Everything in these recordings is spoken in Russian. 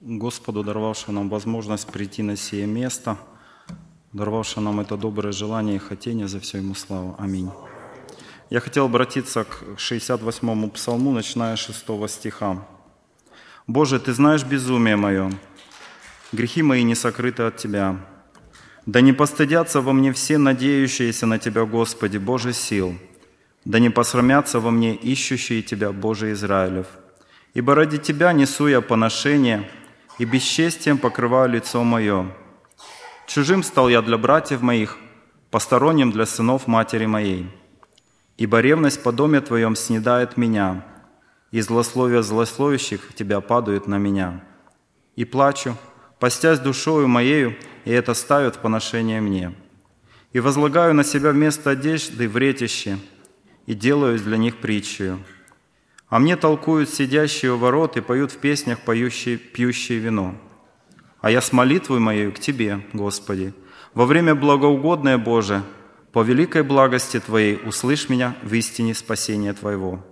Господу, даровавшему нам возможность прийти на сие место, даровавшему нам это доброе желание и хотение, за все Ему славу. Аминь. Я хотел обратиться к 68-му псалму, начиная с 6 стиха. «Боже, Ты знаешь безумие мое, грехи мои не сокрыты от Тебя. Да не постыдятся во мне все надеющиеся на Тебя, Господи, Боже сил. Да не посрамятся во мне ищущие Тебя, Боже Израилев. Ибо ради Тебя несу я поношение, и бесчестием покрываю лицо мое. Чужим стал я для братьев моих, посторонним для сынов матери моей. Ибо ревность по доме Твоем снедает меня, и злословие злословящих Тебя падают на меня. И плачу, постясь душою моею, и это ставят в поношение мне. И возлагаю на себя вместо одежды вретище, и делаюсь для них притчею. А мне толкуют сидящие у ворот и поют в песнях пьющие вино. А я с молитвой моей к Тебе, Господи, во время благоугодное Боже, по великой благости Твоей услышь меня в истине спасения Твоего».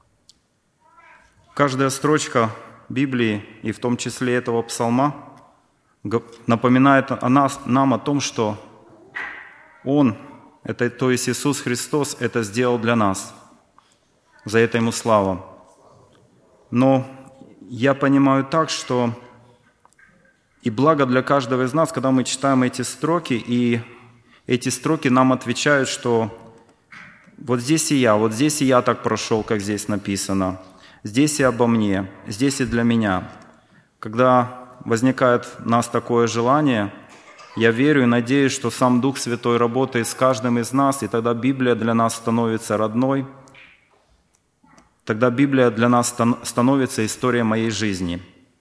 Каждая строчка Библии, и в том числе этого псалма, напоминает нам о том, что Он, то есть Иисус Христос, это сделал для нас. За это Ему слава. Но я понимаю так, что и благо для каждого из нас, когда мы читаем эти строки, и эти строки нам отвечают, что вот здесь и я так прошел, как здесь написано, здесь и обо мне, здесь и для меня. Когда возникает у нас такое желание, я верю и надеюсь, что сам Дух Святой работает с каждым из нас, и тогда Библия для нас становится родной, тогда Библия для нас становится историей моей жизни.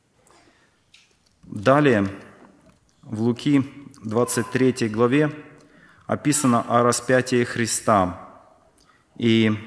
Далее, в Луки 23 главе описано о распятии Христа. И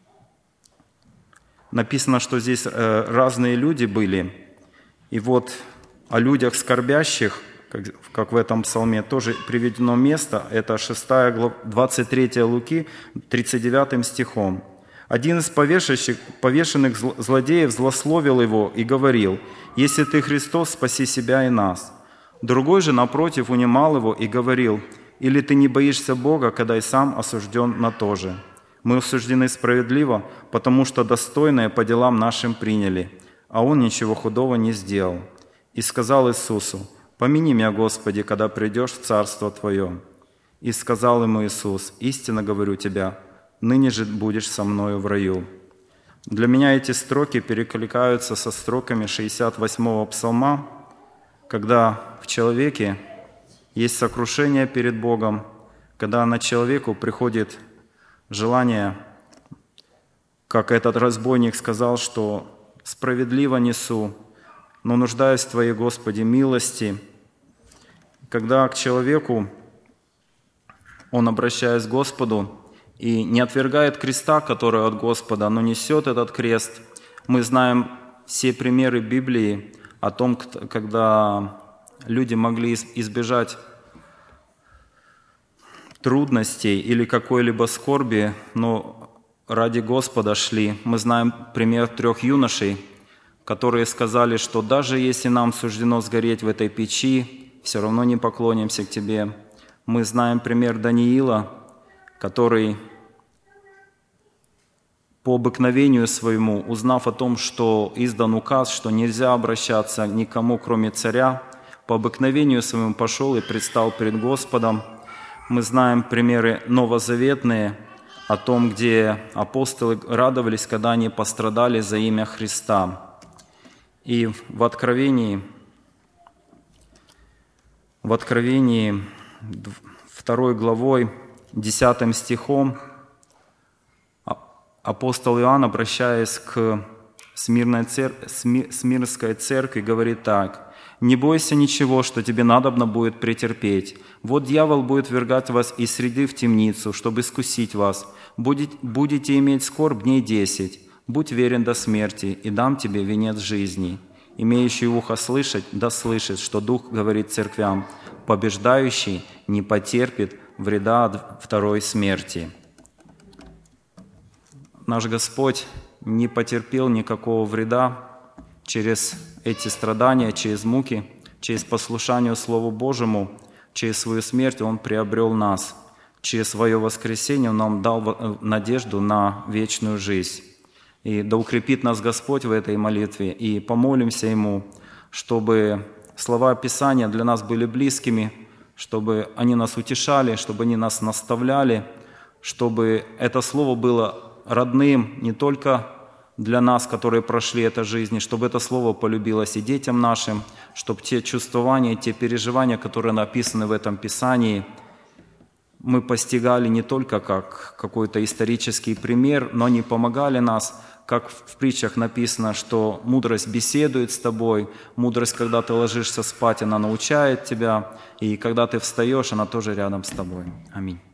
написано, что здесь разные люди были. И вот о людях скорбящих, как в этом псалме, тоже приведено место. Это 6 глава, 23 Луки, 39 стихом. «Один из повешенных злодеев злословил его и говорил: „Если ты Христос, спаси себя и нас“. Другой же, напротив, унимал его и говорил: „Или ты не боишься Бога, когда и сам осужден на то же? Мы осуждены справедливо, потому что достойное по делам нашим приняли, а он ничего худого не сделал“. И сказал Иисусу: „Помяни меня, Господи, когда придешь в Царство Твое“. И сказал ему Иисус: „Истинно говорю тебе, ныне же будешь со мною в раю“». Для меня эти строки перекликаются со строками 68-го псалма, когда в человеке есть сокрушение перед Богом, когда на человеку приходит желание, как этот разбойник сказал, что «справедливо несу, но нуждаюсь в Твоей, Господи, милости». Когда к человеку он, обращаясь к Господу, и не отвергает креста, который от Господа, но несет этот крест. Мы знаем все примеры Библии о том, когда люди могли избежать трудностей или какой-либо скорби, но ради Господа шли. Мы знаем пример 3 юношей, которые сказали, что даже если нам суждено сгореть в этой печи, все равно не поклонимся к Тебе. Мы знаем пример Даниила, который по обыкновению своему, узнав о том, что издан указ, что нельзя обращаться никому, кроме царя, по обыкновению своему пошел и предстал пред Господом. Мы знаем примеры новозаветные о том, где апостолы радовались, когда они пострадали за имя Христа. И в Откровении 2 главой, 10 стихом, апостол Иоанн, обращаясь к Смирнской церкви, говорит так: «Не бойся ничего, что тебе надобно будет претерпеть. Вот дьявол будет ввергать вас из среды в темницу, чтобы искусить вас. Будете иметь скорбь дней 10. Будь верен до смерти, и дам тебе венец жизни. Имеющий ухо слышать, да слышит, что Дух говорит церквям. Побеждающий не потерпит вреда от второй смерти». Наш Господь не потерпел никакого вреда через эти страдания, через муки, через послушание Слову Божьему, через свою смерть Он приобрел нас. Через свое воскресение Он нам дал надежду на вечную жизнь. И да укрепит нас Господь в этой молитве, и помолимся Ему, чтобы слова Писания для нас были близкими, чтобы они нас утешали, чтобы они нас наставляли, чтобы это Слово было родным не только для нас, которые прошли эту жизнь, чтобы это Слово полюбилось и детям нашим, чтобы те чувствования, те переживания, которые написаны в этом Писании, мы постигали не только как какой-то исторический пример, но они помогали нас, как в притчах написано, что мудрость беседует с тобой, мудрость, когда ты ложишься спать, она научает тебя, и когда ты встаешь, она тоже рядом с тобой. Аминь.